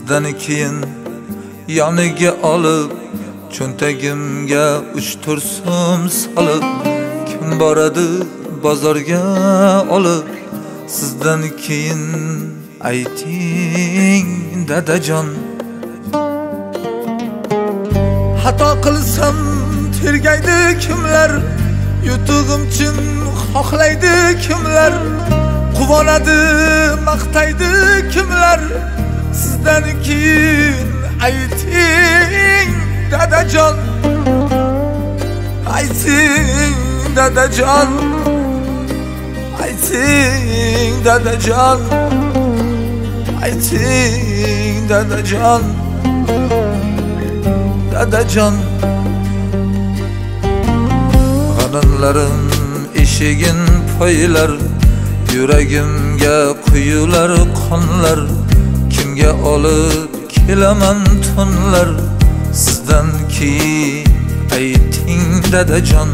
sizdan keyin yoniga olib cho'ntagimga 3-4 so'm solib kim boradi bozorga olib sizdan keyin ayting dadajon. Xato qilsam tergaydi kimlar, yutug'im uchun xohlaydi kimlar, quvonadi maqtaydi kimlar, sizdan keyin ayting dadajon. Ayting dadajon, ayting dadajon, ayting dadajon, dadajon. G'animlarim eshigin poylar, yuragimga quyular qonlar, kimga olib kelaman tunlar, sizdan keyin ayting dadajon.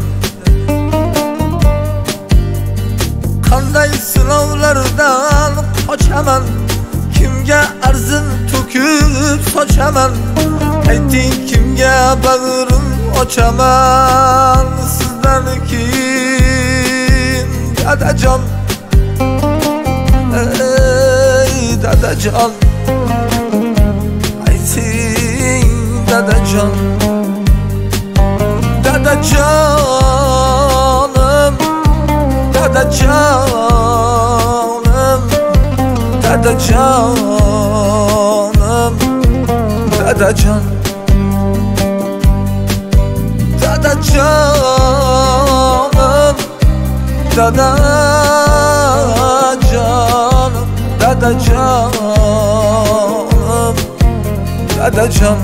Qanday sinovlardan qochaman, kimga arzin to'kib sochaman, ayting kimga bag'rim ochaman, sizdan keyin dadajon. Ey dadajon, ayting dadajon, dadajonim, dadajonim, dadajonim, dadajon, dadajonim, dadajonim, dadajonim, dadajon.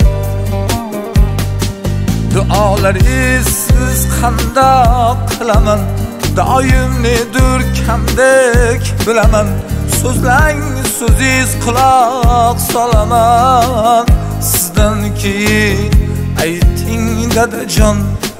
Duolaringiz qandoq qilaman, doim nedir kamdek bilaman, so'zlang so'zingiz quloq solaman, sizdan keyin ayting dadajon.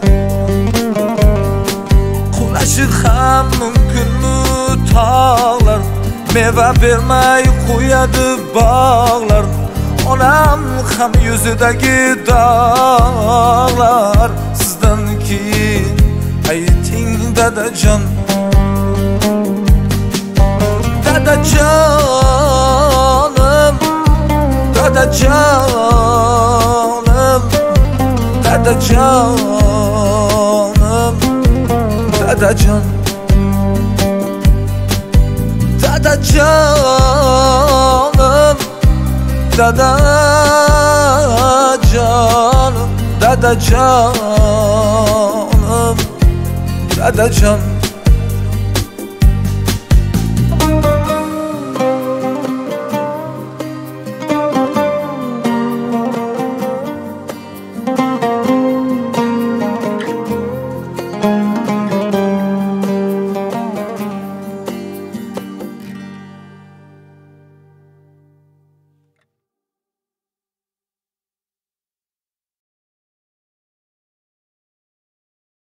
Qulashi ham mumkinmi tog'lar, meva bermay qo'yadi bog'lar, onam ham yuzidagi dog'lar, sizdan keyin ayting dadajon. Dadajonim, dadajonim, dadajonim, dadajon, dadajonim, dadajonim, dadajonim, dadajon.